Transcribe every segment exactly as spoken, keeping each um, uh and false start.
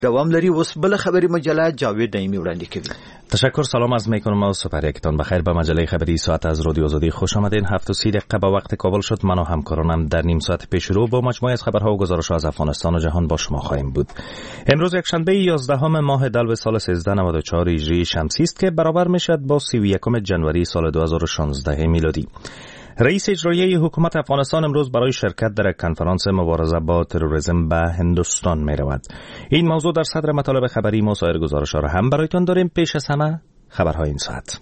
دوام لري. اوس بل خبری مجله جاوید نعیمی وړاندې کوي. تشکر، سلام از میکنم و سپر یکتان بخیر. به مجله خبری ساعت از رادیو آزادی خوش آمدین. هفت و سی دقیقه به وقت کابل شد. من و همکارانم در نیم ساعت پیش رو با مجموعه از خبرها و گزارش‌ها از افغانستان و جهان با شما خواهیم بود. امروز یک شنبه یازدهم ماه دلو سال سیزده نود و چهار هجری شمسی است که برابر میشد با سی و یکم جنوری سال دو هزار و شانزده میلادی. رئیس اجرایی حکومت افغانستان امروز برای شرکت در کنفرانس مبارزه با تروریسم به هندوستان می رود. این موضوع در صدر مطالب خبری ما. سایر گزارش‌ها را هم برایتان داریم. پیش از همه خبرهای این ساعت.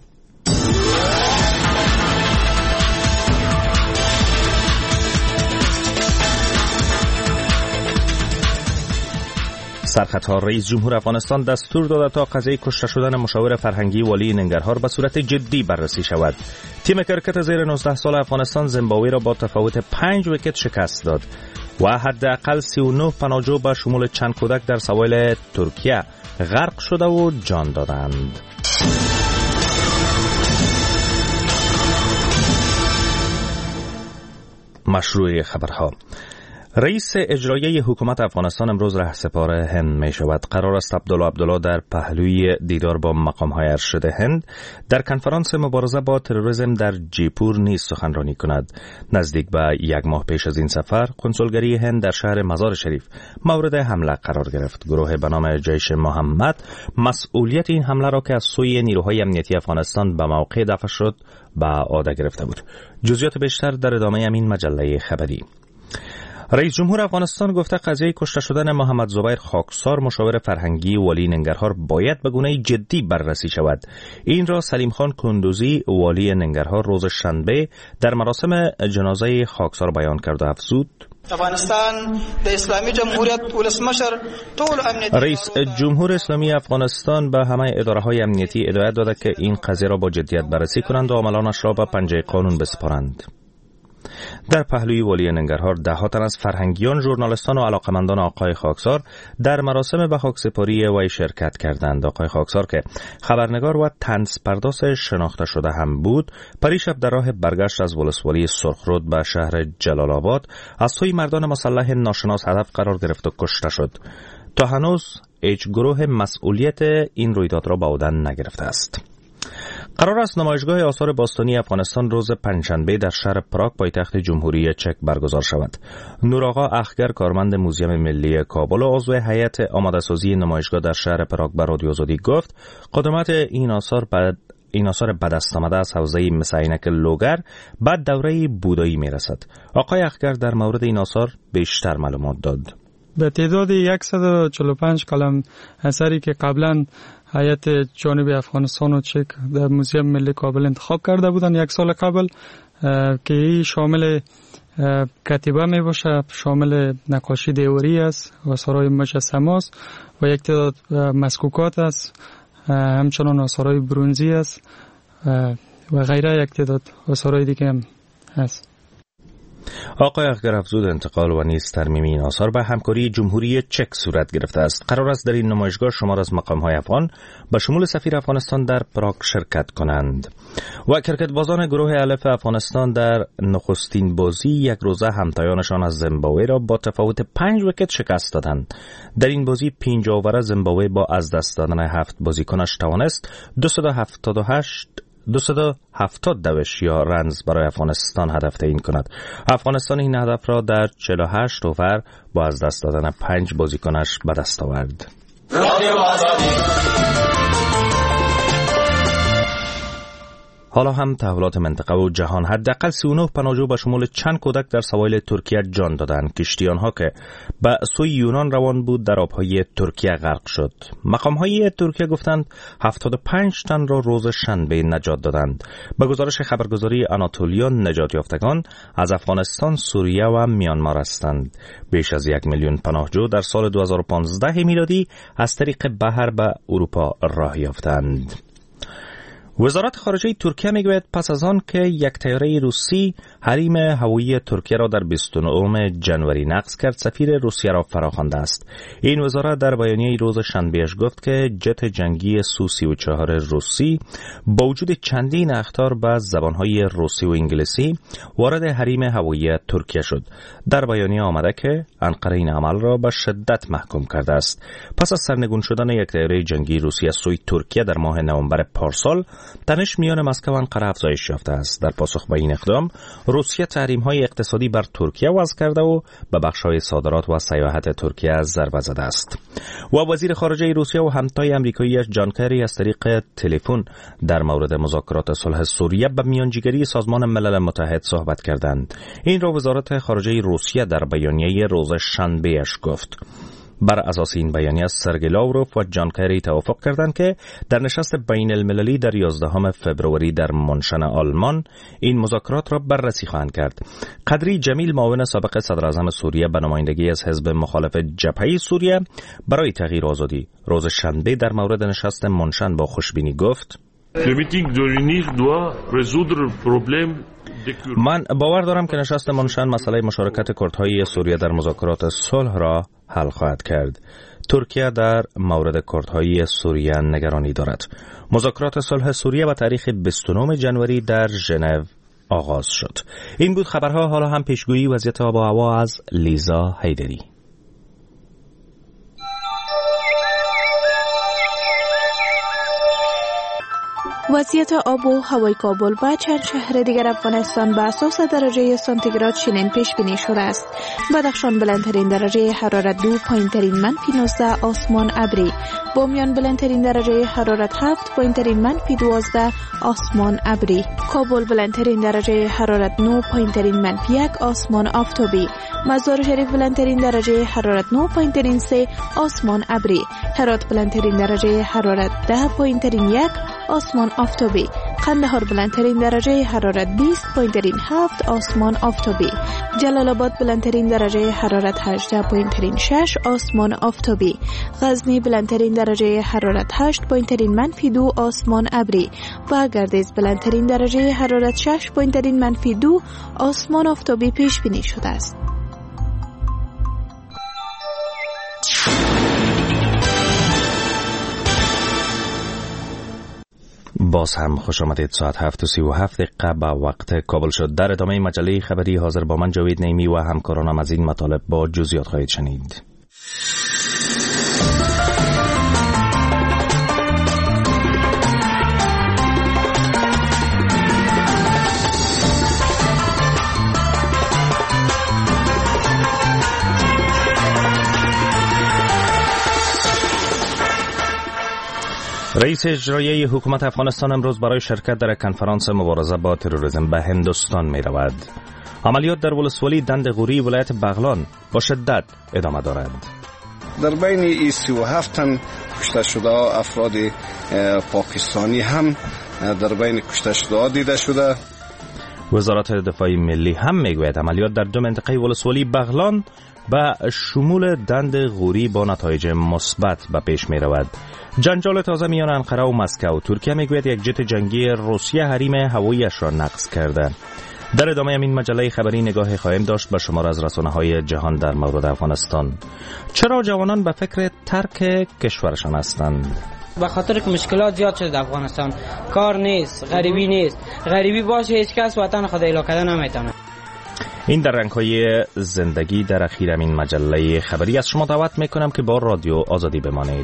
سرخطها: رئیس جمهور افغانستان دستور داده تا قضیه کشته شدن مشاور فرهنگی والی ننگرهار به صورت جدی بررسی شود. تیم کرکت زیر نوزده سال افغانستان زیمبابوه را با تفاوت پنج ویکت شکست داد و حداقل سی و نه پناهجو به شمول چند کودک در سواحل ترکیه غرق شده و جان دادند. مشروع خبرها: رئیس اجرایی حکومت افغانستان امروز رهسپار هند می شود. قرار است عبدالله عبدالله در پهلوی دیدار با مقام‌های ارشد هند در کنفرانس مبارزه با تروریسم در جیپور نیز سخنرانی کند. نزدیک به یک ماه پیش از این سفر، کنسولگری هند در شهر مزار شریف مورد حمله قرار گرفت. گروه به نام جیش محمد مسئولیت این حمله را که از سوی نیروهای امنیتی افغانستان به موقع دفع شد به عهده گرفته بود. جزئیات بیشتر در ادامه همین مجله خبری. رئیس جمهور افغانستان گفته قضیه کشته شدن محمد زبیر خاکسار مشاور فرهنگی والی ننگرهار باید به گونه جدی بررسی شود. این را سلیم خان کندوزی والی ننگرهار روز شنبه در مراسم جنازه خاکسار بیان کرد و افزود: افغانستان د اسلامي جمهوریت ولسمشر ټول امنیتي رئیس جمهور اسلامی افغانستان به همه اداره‌های امنیتی هدایت داده که این قضیه را با جدیت بررسی کنند و عاملانش را به پنجه قانون بسپارند. در پهلوی والی ننگرهار ده ها تن از فرهنگیان، ژورنالیستان و علاقمندان آقای خاکسار در مراسم به خاکسپاری وی شرکت کردند. آقای خاکسار که خبرنگار و طنز پرداز شناخته شده هم بود، پریشب در راه برگشت از ولسوالی سرخرود به شهر جلال آباد از سوی مردان مسلح ناشناس هدف قرار گرفت و کشته شد. تا هنوز هیچ گروه مسئولیت این رویداد را به عهده نگرفته است. قرار است نمایشگاه آثار باستانی افغانستان روز پنجشنبه در شهر پراگ پایتخت جمهوری چک برگزار شود. نورآقا اخگر، کارمند موزیم ملی کابل و عضو هیئت آماده‌سازی نمایشگاه در شهر پراگ به رادیو آزادی گفت قدمت این آثار بعد این آثار به دست آمده از حوزه مس عینک لوگر بعد دوره بودایی میرسد. آقای اخگر در مورد این آثار بیشتر معلومات داد. به تعداد صد و چهل و پنج کلم اثری که قبلا هیئت جانب افغانستان و چک در موزیم ملی کابل انتخاب کرده بودند یک سال قبل که این شامل کتیبه می باشه، شامل نقاشی دیواری است و آثارهای مجسمه است و یک تعداد مسکوکات است، همچنان آثارهای برنزی است و غیره یک تعداد آثارهای دیگه هم هست. آقای اخگر افزود انتقال و نیز ترمیم این آثار به همکاری جمهوری چک صورت گرفته است. قرار است در این نمایشگاه شمار از مقام‌های افغان به شمول سفیر افغانستان در پراگ شرکت کنند. و کرکت بازان گروه الف افغانستان در نخستین بازی یک روزه همتایانشان از زیمبابوه را با تفاوت پنج ویکت شکست دادند. در این بازی پنج آور زیمبابوه با از دست دادن هفت بازیکنش توانست دویست و هفتاد و هشت دویست و هفتاد دوش یا رنز برای افغانستان هدف تعیین کند. افغانستان این هدف را در چهل و هشت اوور با از دست دادن پنج بازیکنش به دست آورد. حالا هم تحولات منطقه و جهان. حداقل سی و نه پناهجو به شمول چند کودک در سواحل ترکیه جان دادند. کشتی آنها که به سوی یونان روان بود در آبهای ترکیه غرق شد. مقام‌های ترکیه گفتند هفتاد و پنج تن را روز شنبه نجات دادند. به گزارش خبرگزاری آناتولیا، نجات یافتگان از افغانستان، سوریه و میانمار هستند. بیش از یک میلیون پناهجو در سال دو هزار و پانزده میلادی از طریق بحر به اروپا راه یافتند. وزارت خارجه ترکیه میگوید پس از آن که یک طیاره روسی حریم هوایی ترکیه را در بیست و نهم ژانویه نقض کرد، سفیر روسیه را فراخوانده است. این وزارت در بیانیه روز شنبهش گفت که جت جنگی سو سی و چهار روسی با وجود چندین اخطار به زبانهای روسی و انگلیسی وارد حریم هوایی ترکیه شد. در بیانیه آمده که انقره این عمل را به شدت محکوم کرده است. پس از سرنگون شدن یک طیاره جنگی روسی از سوی ترکیه در ماه نوامبر پارسال، تنش میان مسکو و انقره افزایش یافته است. در پاسخ به این اقدام، روسیه تحریم‌های اقتصادی بر ترکیه وضع کرده و به بخش‌های صادرات و سیاحت ترکیه ضربه زده است. و وزیر خارجه روسیه و همتای آمریکایی جان کری از طریق تلفن در مورد مذاکرات صلح سوریه به میانجیگری سازمان ملل متحد صحبت کردند. این را وزارت خارجه روسیه در بیانیه روز شنبهش گفت. بر اساس این بیانیه سرگئی لاوروف و جان کری توافق کردند که در نشست بین المللی در یازدهم فوریه در منشن آلمان این مذاکرات را بررسی خواهند کرد. قدری جمیل، معاون سابق صدر اعظم سوریه به نمایندگی از حزب مخالف جبهه سوریه برای تغییر آزادی، روز شنبه در مورد نشست منشن با خوشبینی گفت: من باور دارم که نشست منشن مسئله مشارکت کردهای سوریه در مذاکرات صلح را حل خواهد کرد. ترکیه در مورد کردهای سوریه نگرانی دارد. مذاکرات صلح سوریه با تاریخ بیست و نهم ژانویه در ژنو آغاز شد. این بود خبرها. حالا هم پیشگویی وضعیت آب و هوا از لیزا حیدری. وضعیت آب و هوای کابل و چند شهر دیگر افغانستان به اساس درجه سانتیگراد چنین پیش بینی شده است. بدخشان بلندترین درجه حرارت دو، پایینترین منفی نوزده، آسمان ابری. بامیان بلندترین درجه حرارت هفت، پایینترین منفی دوازده، آسمان ابری. کابل بلندترین درجه حرارت نه، پایینترین منفی یک، آسمان آفتابی. مزار شریف بلندترین درجه حرارت نه، پایینترین سه، آسمان ابری. هرات بلندترین درجه حرارت ده، پایینترین یک، آسمان آفتابی. قندهار بلندترین درجه حرارت بیست، پایینترین هفت، آسمان آفتابی. جلال آباد بلندترین درجه حرارت هجده، پایینترین شش، آسمان آفتابی. غزنی بلندترین درجه حرارت هشت، پایینترین منفی دو، آسمان ابری. و گردیز بلندترین درجه حرارت شش، پایینترین منفی دو، آسمان آفتابی پیش بینی شده است. باز هم خوش آمدید. ساعت هفت و سی و هفت دقیقه به وقت کابل شد. در ادامه مجله خبری حاضر با من جاوید نیمی و همکارانم از این مطالب با جزئیات خواهید شنید. رئیس اجرایی حکومت افغانستان امروز برای شرکت در کنفرانس مبارزه با تروریسم به هندوستان می رود. عملیات در ولسوالی دندغوری ولایت بغلان با شدت ادامه دارد. در بین این سی و هفت تن کشته شده افراد پاکستانی هم در بین کشته شده دیده شده. وزارت دفاع ملی هم میگوید عملیات در دو منطقه ولسوالی بغلان به شمول دندغوری با نتایج مثبت به پیش می رود. جنجال تازه میان انقره و مسکو. ترکیه میگوید یک جت جنگی روسیه حریم هواییش را نقض کرده. در ادامه این مجله خبری نگاه خواهیم داشت به شمار از رسانه‌های جهان در مورد افغانستان. چرا جوانان به فکر ترک کشورشان هستند؟ به خاطر که مشکلات زیاد شده در افغانستان. کار نیست، غریبی نیست. غریبی باشه هیچ کس وطن خود اعلا کردن نمیتونه. این در رنگ‌های زندگی در اخیر این مجله خبری از شما دعوت میکنم که با رادیو آزادی بمانید.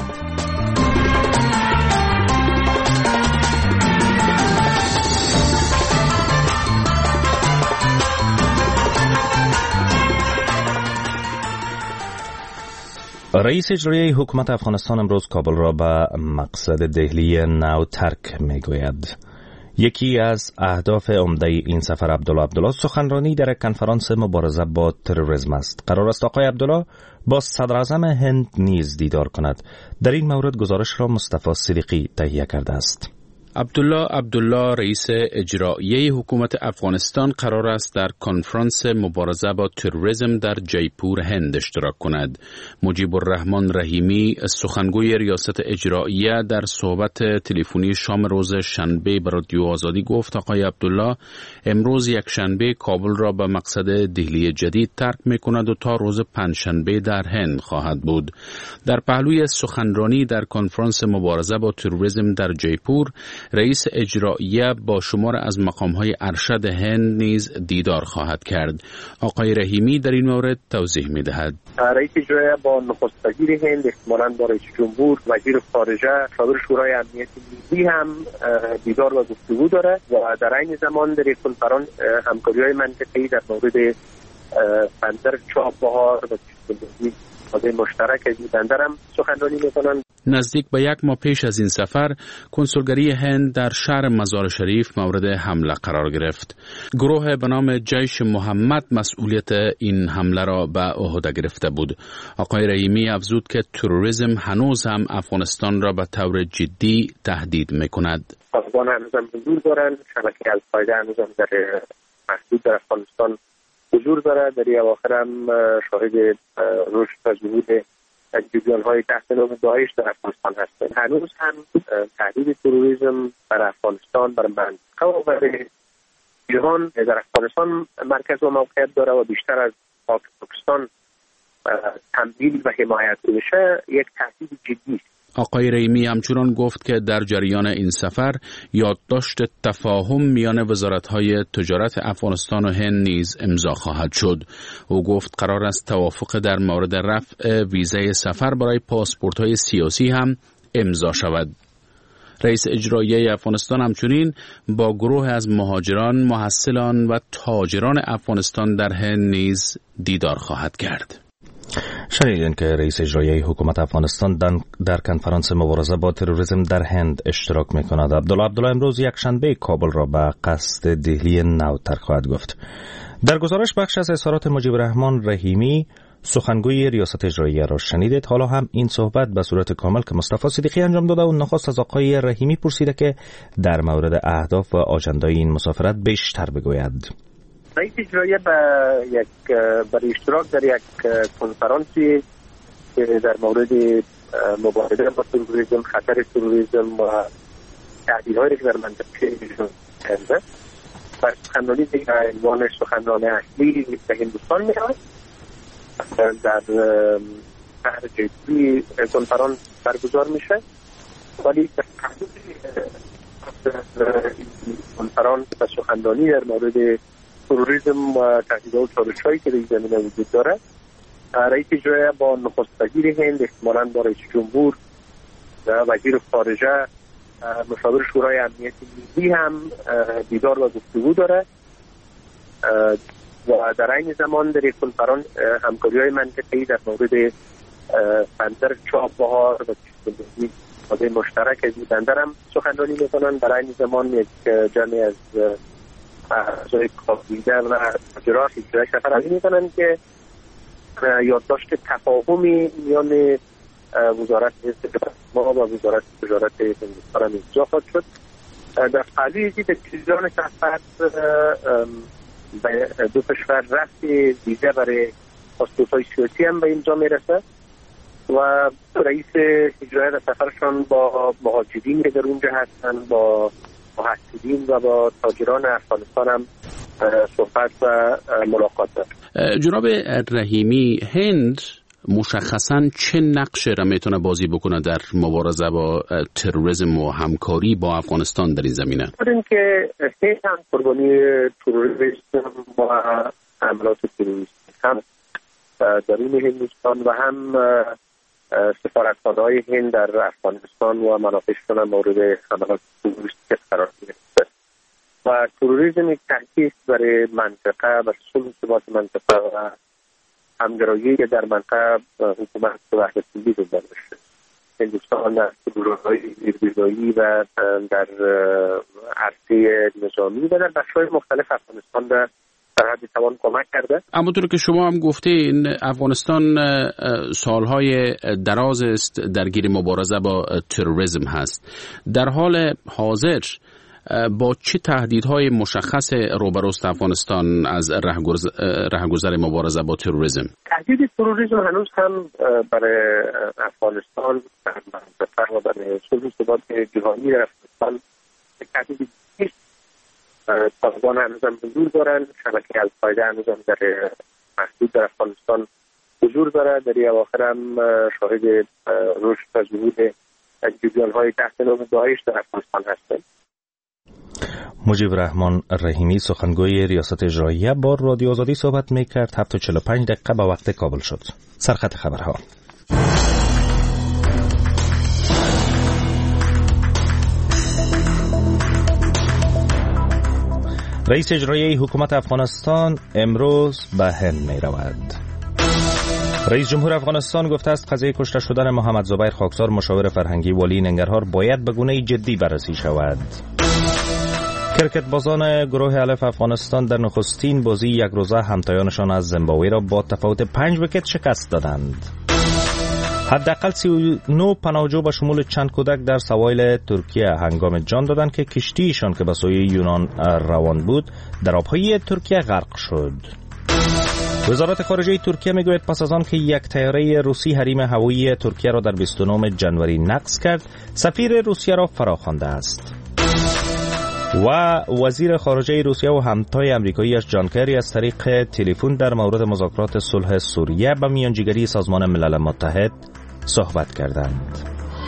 رئیس اجرایی حکومت افغانستان امروز کابل را به مقصد دهلی نو ترک میگوید. یکی از اهداف عمده این سفر عبدالله عبدالله سخنرانی در کنفرانس مبارزه با تروریسم است. قرار است آقای عبدالله با صدر اعظم هند نیز دیدار کند. در این مورد گزارش را مصطفی صدیقی تهیه کرده است. عبدالله عبدالله رئیس اجرایی حکومت افغانستان قرار است در کنفرانس مبارزه با تروریسم در جیپور هند اشتراک کند. مجیب الرحمن رحیمی سخنگوی ریاست اجراییه در صحبت تلفنی شام روز شنبه به رادیو آزادی گفت آقای عبدالله امروز یک شنبه کابل را به مقصد دهلی جدید ترک می کند و تا روز پنجشنبه در هند خواهد بود. در پهلوی سخنرانی در کنفرانس مبارزه با تروریسم در جیپور رئیس اجراییه با شمار از مقام‌های ارشد هند نیز دیدار خواهد کرد. آقای رحیمی در این مورد توضیح می‌دهد. رئیس اجراییه با نخست وزیر هند، احتمالاً با رئیس جمهور، وزیر خارجه، صدر شورای امنیت ملی هم دیدار و گفتگو داره و در این زمان در یک کنفرانس همکاری‌های منطقه‌ای در مورد بندر چابهار و حوزه مشترک از بندر هم سخنرانی می‌کنند. نزدیک به یک ماه پیش از این سفر کنسولگری هند در شهر مزار شریف مورد حمله قرار گرفت. گروه به نام جیش محمد مسئولیت این حمله را به عهده گرفته بود. آقای رحیمی افزود که تروریسم هنوز هم افغانستان را به طور جدی تهدید می‌کند. افغان هنوز هم حضور دارند، شبکه القاعده هنوز هم در محدود در افغانستان حضور دارد. در این اواخر هم شاهد رشد و ظهور جریان‌های تحت نام داعش در افغانستان هستند. هنوز هم تهدید تروریسم بر افغانستان، بر منطقه و بر جهان در افغانستان مرکز و موقعیت داره و بیشتر از پاکستان تمویل و حمایت میشه، یک تهدید جدی است. آقای رحیمی همچنان گفت که در جریان این سفر یادداشت تفاهم میان وزارت‌های تجارت افغانستان و هند نیز امضا خواهد شد. او گفت قرار است توافق در مورد رفع ویزای سفر برای پاسپورت‌های سیاسی هم امضا شود. رئیس اجرایی افغانستان همچنین با گروه از مهاجران، محصلان و تاجران افغانستان در هند نیز دیدار خواهد کرد. شنیدین که رئیس اجرایی حکومت افغانستان در کنفرانس مبارزه با تروریسم در هند اشتراک می‌کند. عبدالله عبدالله امروز یک شنبه کابل را به قصد دهلی نو ترک خواهد گفت. در گزارش بخش از اظهارات مجیب الرحمن رحیمی سخنگوی ریاست اجراییه را شنیدید. حالا هم این صحبت به صورت کامل که مصطفی صدیقی انجام داده و نخست از آقای رحیمی پرسیده که در مورد اهداف و آژندای این مسافرت بیشتر بگوید. رئیس اجرایی به یک برای اشتراک در یک کنفرانسی در مورد مبارزه با تروریسم، خطر تروریسم و تهدیدهایی که در منطقه وجود دارد و سخنرانی در عنوان سخنران اصلی به هندوستان می‌رود. در شهر جیپور کنفرانس برگزار میشه، ولی در کنفرانس و سخنرانی در مورد تروریسم و تهدیدها و چالش‌هایی که در این زمینه وجود داره، رئیس اجرایی با نخست وزیر هند، احتمالاً با رئیس جمهور و وزیر خارجه، مشاور شورای امنیت ملی هم دیدار و گفتگو داره و در این زمان در یک کنفرانس همکاری‌های منطقه‌ای در مورد بندر چابهار و حوزه مشترک از این بندر هم سخنرانی می‌کنند. در این زمان یک جمعی از اعضای کابینه و تاجران یک سفر می‌کنند که یادداشت تفاهمی میان وزارت ما و وزارت تجارت هندوستان هم امضا خواهد شد. در پهلوی که جریان سفر به دو کشور رفت ویزا برای پاسپورت‌های سیاسی هم به امضا میرسه و رئیس اجرایی در سفرشان با مهاجرین که در اونجا هستن، با محصلین و با تاجران افغانستان هم صحبت و ملاقات دارد. جناب رحیمی، هند مشخصاً چه نقشی را میتونه بازی بکنه در مبارزه با تروریسم و همکاری با افغانستان در این زمینه؟ این که هند هم قربانی تروریسم و حملات تروریستی هم درون هندوستان و هم سفارتخانه‌های هند در افغانستان و منافعشون هم مورد حملات تروریستی قرار گرفته و تروریسم یک تهدید برای منطقه و صلح و ثبات منطقه و همگرایی در منطقه حکومت وحدت ملی گذار بشه. هندوستان در گروه‌های زیربنایی و در عرصه نظامی و در بخش‌های مختلف افغانستان را در حد توان کمک کرده. همونطور که شما هم گفتین افغانستان سالهای دراز است درگیر مبارزه با تروریسم هست. در حال حاضر با چه تهدیدهای مشخص روبروست افغانستان از رهگذر مبارزه با تروریسم؟ تهدید تروریسم هنوز هم برای افغانستان و برای صلح و ثبات جهانی افغانستان تهدیدی نیست. طالبان هنوز هم حضور دارن، شبکه القاعده هنوز هم در محدود در افغانستان حضور داره. در این اواخر هم شاهد رشد و ظهور جریان‌های تحت نام داعش در افغانستان هستند. مجیب رحمان رحیمی سخنگوی ریاست اجراییه با رادیو آزادی صحبت میکرد. هفت و چهل و پنج دقیقه به وقت کابل شد. سرخط خبرها. رئیس اجرایی حکومت افغانستان امروز به هند می رود. رئیس جمهور افغانستان گفته است قضیه کشته شدن محمد زبیر خاکسار مشاور فرهنگی والی ننگرهار باید به گونه جدی بررسی شود. کرکت بازان گروه الف افغانستان در نخستین بازی یک روزه همتایانشان از زیمبابوه را با تفاوت پنج ویکت شکست دادند. حداقل سی و نه پناهجو به شمول چند کودک در سواحل ترکیه هنگام جان دادند که کشتیشان که به سوی یونان روان بود در آبهای ترکیه غرق شد. وزارت خارجه ترکیه میگوید پس از آن که یک طیاره روسی حریم هوایی ترکیه را در بیست و نه ژانویه نقض کرد، سفیر روسیه را فراخوانده است. و وزیر خارجه روسیه و همتای امریکاییش جان کری از طریق تلفن در مورد مذاکرات صلح سوریه به میانجیگری سازمان ملل متحد صحبت کردند.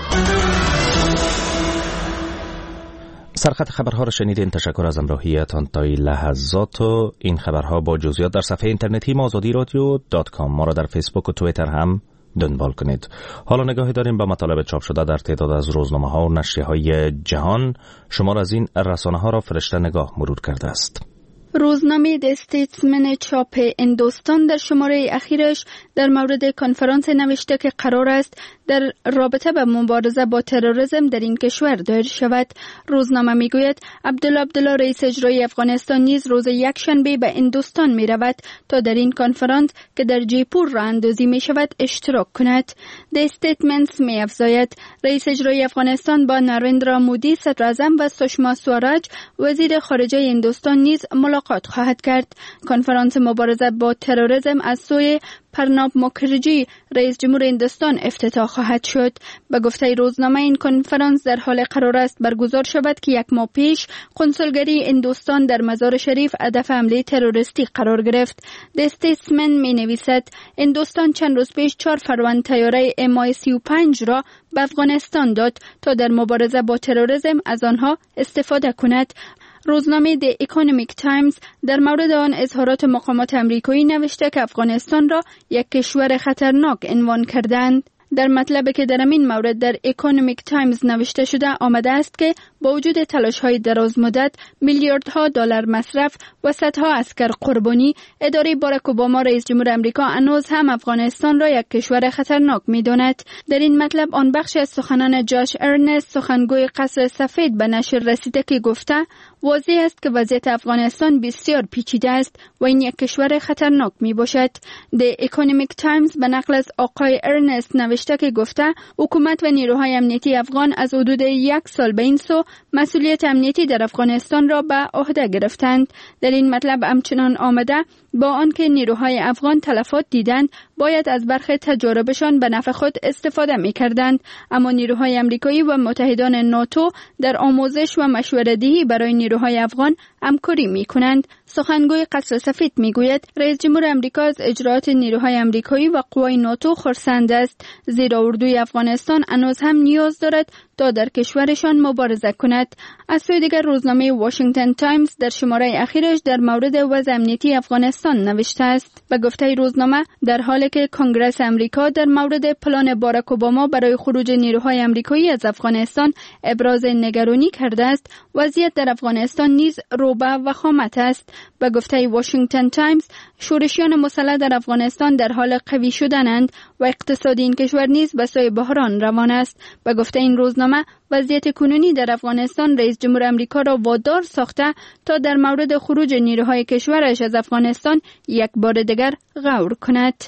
سرخط خبرها را شنیدین. تشکر از همراهیتان تا این لحظات و این خبرها با جزئیات در صفحه اینترنتی ما آزادی رادیو دات کام. ما را در فیسبوک و توییتر هم دنبال کنید. حالا نگاهی داریم به مطالب چاپ شده در تعداد از روزنامه ها و نشریه های جهان. شمار از این رسانه ها را فرشته نگاه مرور کرده است. روزنامه د استیتسمن چاپ هندوستان در شماره اخیرش در مورد کنفرانس نوشته که قرار است در رابطه با مبارزه با تروریسم در این کشور دایر شود. روزنامه میگوید عبدالله عبدالله رئیس اجرایی افغانستان نیز روز یکشنبه به هندوستان می رود تا در این کنفرانس که در جیپور راه اندازی می شود اشتراک کند. د استیتمنت می افزاید رئیس اجرایی افغانستان با نریندرا مودی صدر اعظم و سشما سوراج وزیر خارجه هندوستان نیز ملاقات خواهد کرد. کنفرانس مبارزه با تروریسم از سوی پرناب مکرجی رئیس جمهور هندوستان افتتاح خواهد شد. به گفته روزنامه این کنفرانس در حال قرار است برگزار شود که یک ماه پیش کنسولگری هندوستان در مزار شریف هدف حمله تروریستی قرار گرفت. د استیتسمن می نویسد هندوستان چند روز پیش چهار فروند طیاره ام آی سی و پنج را به افغانستان داد تا در مبارزه با تروریسم از آنها استفاده کند. روزنامه د اکونومیک تایمز در مورد آن اظهارات مقامات امریکایی نوشته که افغانستان را یک کشور خطرناک عنوان کردند. در مطلبی که در این مورد در اکونومیک تایمز نوشته شده آمده است که با وجود تلاش‌های دراز مدت، میلیاردها دلار مصرف و صدها عسکر قربانی، اداره باراک اوباما رئیس جمهور آمریکا هنوز هم افغانستان را یک کشور خطرناک می‌داند. در این مطلب آن بخش از سخنان جاش ارنست سخنگوی قصر سفید به نشر رسیده که گفته واضح است که وضعیت افغانستان بسیار پیچیده است و این یک کشور خطرناک می باشد. د اکونومیک تایمز به نقل از آقای ارنست نوشته که گفته حکومت و نیروهای امنیتی افغان از حدود یک سال به این سو مسئولیت امنیتی در افغانستان را به عهده گرفتند. در این مطلب همچنان آمده با آنکه نیروهای افغان تلفات دیدند باید از برخی تجاربشان به نفع خود استفاده می کردند، اما نیروهای امریکایی و متحدان ناتو در آموزش و مشوره‌دهی برای نیروهای افغان همکاری می کنند. سخنگوی قصر سفید می گوید رئیس جمهور امریکا از اجرات نیروهای امریکایی و قوای ناتو خرسند است، زیرا اردوی افغانستان هنوز هم نیاز دارد تا در کشورشان مبارزه کند. از سوی دیگر روزنامه واشنگتن تایمز در شماره اخیرش در مورد وضع امنیتی افغانستان نوشته است. به گفته روزنامه در حالی که کنگره امریکا در مورد پلان باراک اوباما برای خروج نیروهای امریکایی از افغانستان ابراز نگرانی کرده است، وضعیت در افغانستان نیز روبه و خامت است. به گفته واشنگتن تایمز شورشیان مسلح در افغانستان در حال قوی شدنند و اقتصاد این کشور نیز به سوی بحران روان است. به گفته این روزنامه، وضعیت کنونی در افغانستان رئیس جمهور آمریکا را وادار ساخته تا در مورد خروج نیروهای کشورش از افغانستان یک بار دیگر غور کند.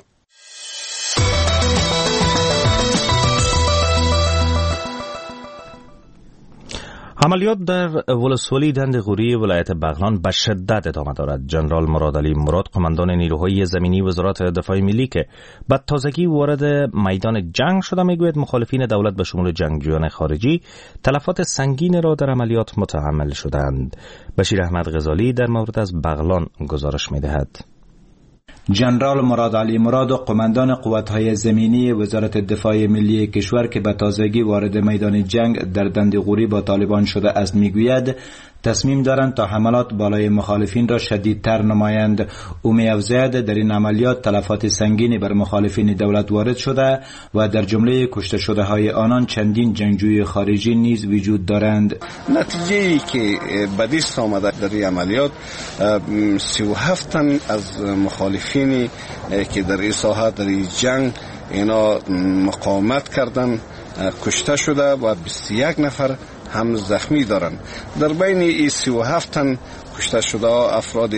عملیات در ولسوالی دند غوری ولایت بغلان به شدت ادامه دارد. جنرال مراد علی مراد، قماندان نیروهای زمینی وزارت دفاع ملی که به تازگی وارد میدان جنگ شده، میگوید مخالفین دولت به شمول جنگجویان خارجی تلفات سنگین را در عملیات متحمل شدند. بشیر احمد غزالی در مورد از بغلان گزارش میدهد. جنرال مراد علی مراد، قماندان قوت‌های زمینی وزارت دفاع ملی کشور که به تازگی وارد میدان جنگ در دند غوری با طالبان شده است، میگوید تصمیم دارند تا حملات بالای مخالفین را شدیدتر نمایند. او می‌افزاید در این عملیات تلفات سنگینی بر مخالفین دولت وارد شده و در جمله کشته شده های آنان چندین جنگجوی خارجی نیز وجود دارند. نتیجه‌ای که به دست آمده در این عملیات، سی و هفت تن از مخالفینی که در این ساحه در این جنگ اینا مقاومت کردن کشته شده و بیست و یک نفر هم زخمی دارند. در بین این سی و هفت تن کشته شده افراد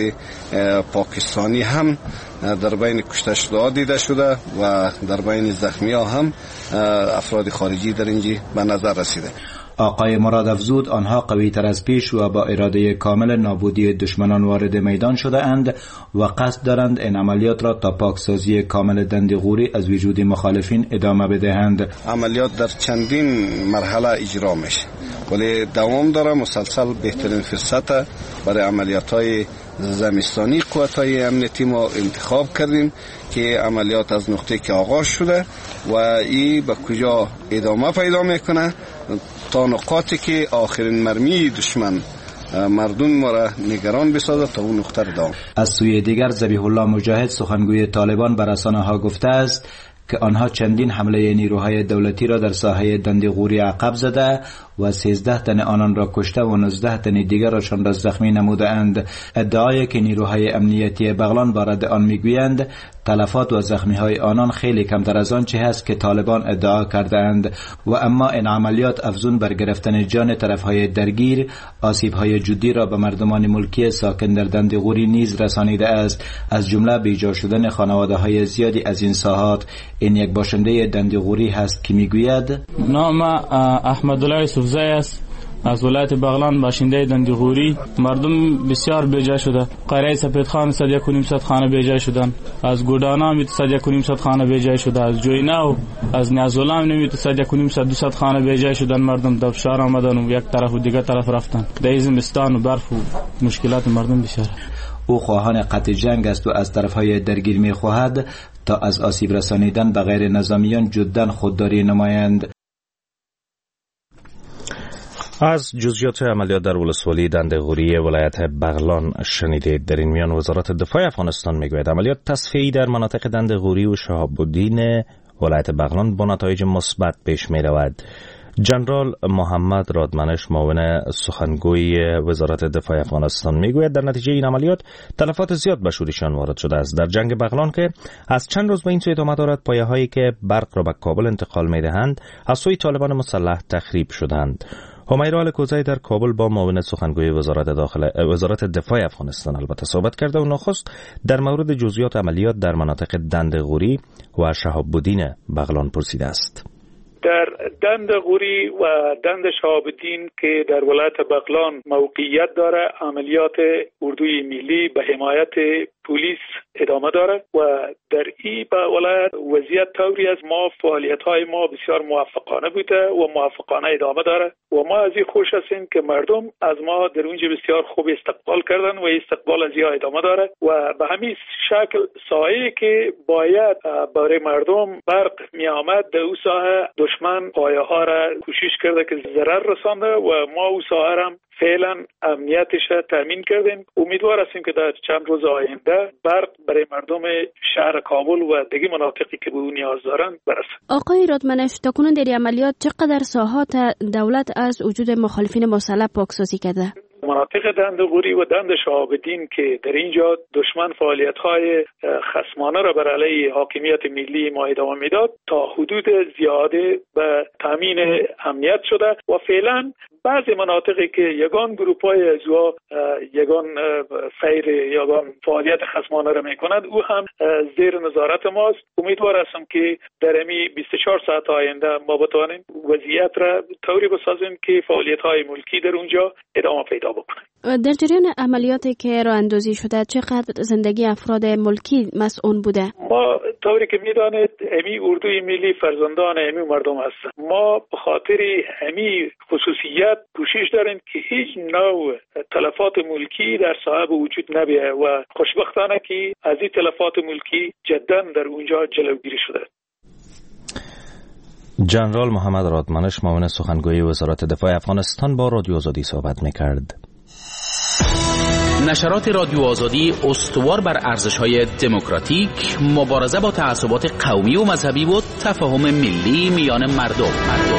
پاکستانی هم در بین کشته شده دیده شده و در بین زخمی ها هم افراد خارجی در اینجا به نظر رسیده. آقای مراد افزود آنها قوی تر از پیش و با اراده کامل نابودی دشمنان وارد میدان شده اند و قصد دارند این عملیات را تا پاکسازی کامل دند غوری از وجود مخالفین ادامه بدهند. عملیات در چندین مرحله اجرا میشه ولی دوام داره. مسلسل بهترین فرصت برای عملیات های زمستانی قوت های امنیتی ما انتخاب کردیم که عملیات از نقطه که آغاز شده و این به کجا ادامه پیدا میکنه تا نقاطی که آخرین مرمی دشمن مردم ما را نگران بسازد تا اون نقطه را دام. از سوی دیگر ذبیح الله مجاهد، سخنگوی طالبان، بر رسانه ها گفته است که آنها چندین حمله نیروهای دولتی را در ساحه دند غوری عقب زده و سیزده تن آنان را کشته و نوزده تن دیگرشان را زخمی نموده اند. ادعایی که نیروهای امنیتی بغلان با رد آن میگویند تلفات و زخمی های آنان خیلی کمتر از آن چه هست که طالبان ادعا کرده اند و اما این عملیات افزون بر گرفتن جان طرف های درگیر، آسیب های جدی را به مردمان ملکی ساکن در دند غوری نیز رسانیده است، از جمله بیجا شدن خانواده های زیادی از این ساحات. این یک باشنده دند غوری هست که میگوید نام احمدالله یوسفزی است، از ولایت بغلان، باشنده دند غوری. مردم بسیار بیجا شده. قریه سپیدخان صد یک و نیم صد خانه بیجا شدن، از گودانا می صد یک و نیم صد خانه بیجا شده، از جویناو از نیازولام نمی صد یک و نیم صد دو صد خانه بیجا شدن. مردم در شهر آمدن و یک طرف و دیگر طرف رفتن. در زمستان و برف و مشکلات مردم بسیار. او خواهان قطع جنگ است و از طرفهای درگیر می خواهد تا از آسیب رسانیدن به غیر نظامیان جدا خودداری نمایند. از جزئیات عملیات در ولسوالی دند غوری ولایت بغلان شنیدید. در این میان وزارت دفاع افغانستان میگوید عملیات تصفیه‌ای در مناطق دند غوری و شهاب الدین ولایت بغلان با نتایج مثبت پیش می رود. جنرال محمد رادمنش، معاون سخنگوی وزارت دفاع افغانستان، میگوید در نتیجه این عملیات تلفات زیاد به شورشیان وارد شده است. در جنگ بغلان که از چند روز به این سو ادامه دارد، پایه هایی که برق را به کابل انتقال میدهند از سوی طالبان مسلح تخریب شدند. همیرا الکوزی در کابل با معاون سخنگوی وزارت داخل وزارت دفاع افغانستان البته صحبت کرده و نخست در مورد جزئیات عملیات در مناطق دند غوری و شهاب الدین بغلان پرسیده است. در دند غوری و دند شهاب الدین که در ولایت بغلان موقعیت داره، عملیات اردوی ملی به حمایت پلیس ادامه داره و در این ولایت وضعیت طوری از ما فعالیت های ما بسیار موفقانه بوده و موفقانه ادامه داره و ما از این خوش هستیم که مردم از ما در اونجا بسیار خوب استقبال کردن و استقبال از این ادامه داره و به همین شکل ساحه‌ای که باید برای مردم برق می آمد در اون ساحه دشمن پایه ها را کوشش کرده که ضرر رسانده و ما اون ساحه را فعلا امنیتش را تامین کردیم. امیدوار هستیم که در چند روز آینده برق برای مردم شهر کابل و دیگه مناطقی که به اون نیاز دارند برسه. آقای رادمنش، تاکنون در عملیات چقدر ساحات دولت از وجود مخالفین مسلح پاکسازی کرده؟ مناطق دندغوری و دند شهاب الدین که در اینجا دشمن فعالیت‌های خصمانه را بر علیه حاکمیت ملی ما ادامه میداد تا حدود زیاده به تامین امنیت شده و فعلا بعضی مناطقی که یگان گروپ‌های ازوا یگان سیر یگان فعالیت خصمانه را می‌کند او هم زیر نظارت ماست. امیدوار هستم که در امی بیست و چهار ساعت آینده ما بتوانیم وضعیت را طوری بسازیم که فعالیت‌های ملکی در اونجا ادامه پیدا بکنه. در جریان عملیاتی که راه اندازی شده چقدر زندگی افراد ملکی مسئول بوده؟ ما طوری که میدانید امی اردوی ملی فرزندان امی مردم هستند. ما به خاطر امی خصوصیت کوشش داریم که هیچ نوع تلفات ملکی در صاحب وجود نبیه و خوشبختانه که از این تلفات ملکی جدا در اونجا جلوگیری شده. جنرال محمد رادمانش معاون سخنگوی وزارت دفاع افغانستان با رادیو آزادی صحبت می‌کرد. نشرات رادیو آزادی استوار بر ارزش‌های دموکراتیک، مبارزه با تعصبات قومی و مذهبی و تفاهم ملی میان مردم.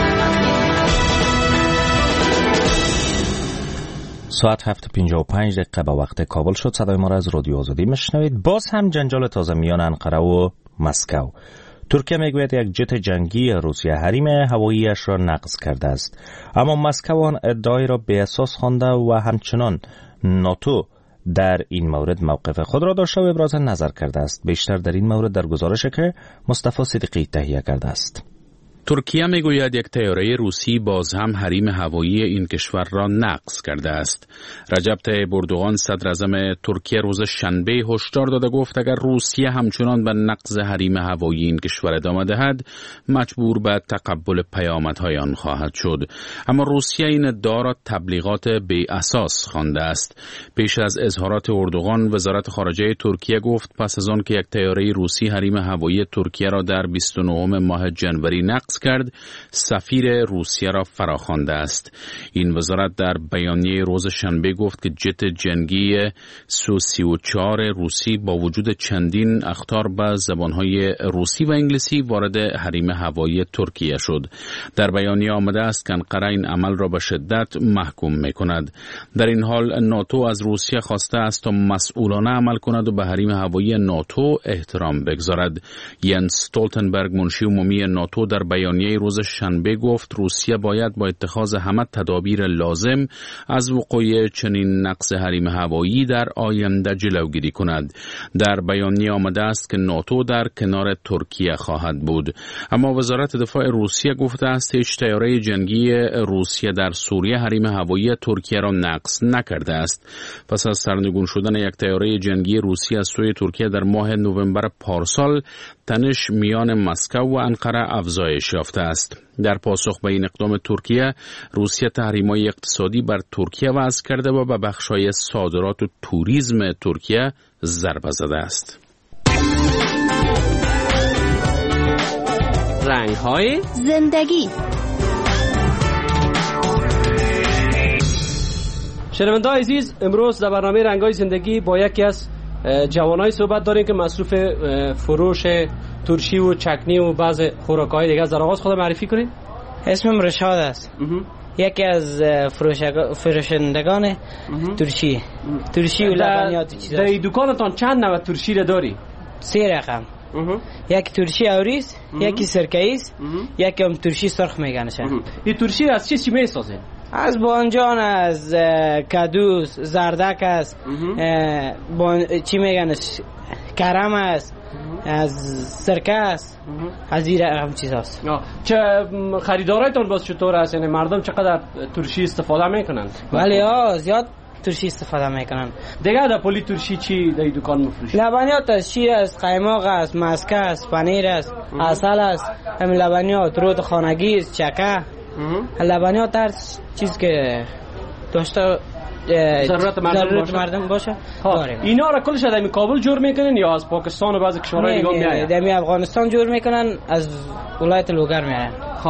ساعت هفت و پنجاه و پنج دقیقه به وقت کابل شد. صدای ما را از رادیو آزادی میشنوید. باز هم جنجال تازه میان انقره و مسکو. ترکیه میگوید یک جت جنگی روسیه حریم هواییش را نقض کرده است، اما مسکو آن ادعای را بی اساس خوانده و همچنان ناتو در این مورد موقف خود را داشته و ابراز نظر کرده است. بیشتر در این مورد در گزارشی که مصطفی صدیقی تهیه کرده است. ترکیه میگوید یک طیاره روسی باز هم حریم هوایی این کشور را نقض کرده است. رجب طیب اردوغان صدر اعظم ترکیه روز شنبه هشدار داده گفت اگر روسیه همچنان به نقض حریم هوایی این کشور ادامه دهد مجبور به تقبل پیامدهای آن خواهد شد. اما روسیه این ادعا را تبلیغات بی اساس خوانده است. پیش از اظهارات اردوغان وزارت خارجه ترکیه گفت پس از آن که یک طیاره روسی حریم هوایی ترکیه را در بیست و نهم ماه جنوری نقض کرد، سفیر روسیه را فراخوانده است. این وزارت در بیانیه روز شنبه گفت که جت جنگی سو سی و چهار روسی با وجود چندین اخطار به زبانهای روسی و انگلیسی وارد حریم هوایی ترکیه شد. در بیانیه آمده است که انقره این عمل را به شدت محکوم می‌کند. در این حال ناتو از روسیه خواسته است تا مسئولانه عمل کند و به حریم هوایی ناتو احترام بگذارد. ینس استولتنبرگ منشی عمومی ناتو در بیانیه روز شنبه گفت روسیه باید با اتخاذ همه تدابیر لازم از وقوع چنین نقض حریم هوایی در آینده جلوگیری کند. در بیانیه آمده است که ناتو در کنار ترکیه خواهد بود. اما وزارت دفاع روسیه گفته است هیچ طیاره جنگی روسیه در سوریه حریم هوایی ترکیه را نقض نکرده است. پس از سرنگون شدن یک طیاره جنگی روسی از سوی ترکیه در ماه نوامبر پارسال، تنش میان مسکو و انقره افزایش یافته است. در پاسخ به این اقدام ترکیه، روسیه تحریم‌های اقتصادی بر ترکیه وضع کرده و به بخش‌های صادرات و توریسم ترکیه ضربه زده است. رنگ‌های زندگی. شنونده‌های عزیز، امروز در برنامه رنگ‌های زندگی با یکی از جوانای صحبت داریم که مصروف فروش ترشی و چکنی و بعض خوراک‌های دیگه. در آغاز خود معرفی کنید. اسمم رشاد است. یکی از فروشندگان ترشی ترشی و لبنیات چیزا. در دکانتان چند نوع ترشی را داری؟ سه رقم. یکی ترشی اوریس، یکی سرکه‌ای است، یکی هم ترشی سرخ میگنش. این ترشی از چی چی میسازه؟ از بانجان، از کدوس، زردک است، چی میگنش، کرم است، از سرکه است، از این رقم چیزاست. چه خریدارایتان باز چطور است؟ یعنی مردم چقدر ترشی استفاده میکنند؟ ولی ها زیاد ترشی استفاده میکنن. دیگه در پولی ترشی چی در دکان میفروشی؟ لبنیات است، شیر است، قیماق است، مسکه است، پنیر است، عسل است، هم لبنیات، رود خانگی است، چکه، لبنیات هر چیز که داشته ضرورت مردم باشه, باشه. مردم باشه داریم. اینا را کلش در کابل جور میکنن یا از پاکستان و بعضی کشورهای دیگه میآید؟ در افغانستان جور میکنن، از ولایت لوگر میآید. ها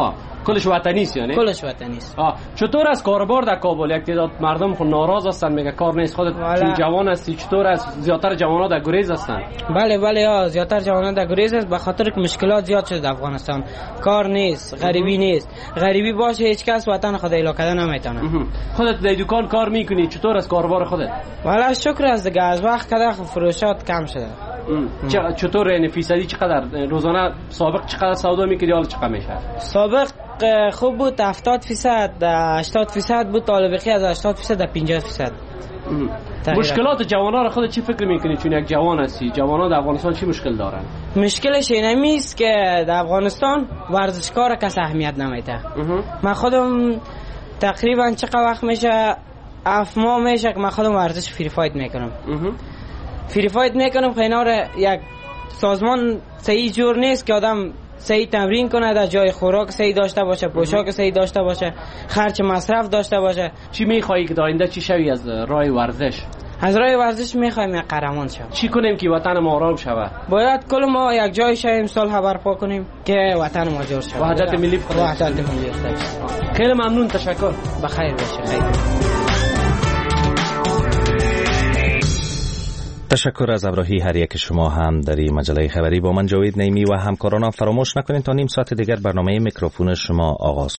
کلش وطنی است یعنی کلش وطنی است. آه چطور است کاربار در کابل؟ یک تعداد مردم خود ناراض هستن، میگه کار نیست. خودت چون جوان هستی چطور است؟ زیاتر جوانا در گریز هستن. بله بله ها زیاتر جوانا در گریز است به خاطر که مشکلات زیاد شده در افغانستان. کار نیست، غریبی نیست. غریبی باشه هیچ کس وطن خود ایلا کردن نمیتونه. خودت در دکان کار میکنی، چطور است کاربار خودت؟ والا شکر است دیگه، از وقت کده فروشات کم شده. چطور یعنی فیصدی چقدر روزانه؟ سابق چقدر سودا میکردی حالا چقدر میشه؟ سابق خوب بود هفتاد فیصد هشتاد فیصد بود، طالبقی از هشتاد فیصد تا پنجاه فیصد. مشکلات جوانا را خودت چی فکر میکنی چون یک جوان هستی؟ جوانا در افغانستان چی مشکل دارن؟ مشکلش اینمی است که در افغانستان ورزشکار کس اهمیت نمیده. من خودم تقریبا چقدر وقت میشه هفت ماه میشه که من خودم ورزش فری فایت میکنم. فری فایت میکنم کنار یک سازمان صحیح جور نیست که آدم صحیح تمرین کنه، در جای خوراک صحیح داشته باشه، پوشاک صحیح داشته باشه، خرج مصرف داشته باشه. چی میخوایی که در آینده چی شوی از راه ورزش؟ از راه ورزش میخوایم یک قهرمان شویم. چی کنیم که وطن ما آرام شود؟ باید کل ما یک جای شویم صلح برپا کنیم که وطن ما جور شود. وحدت ملی بخواد. وحدت ملی بخواد. خیلی ممنون، تشکر. بخیر باشه. خیر. تشکر از همراهی هر یک شما هم در این مجله خبری با من جاوید نعیمی و همکارانم. فراموش نکنید تا نیم ساعت دیگر برنامه میکروفون شما آغاز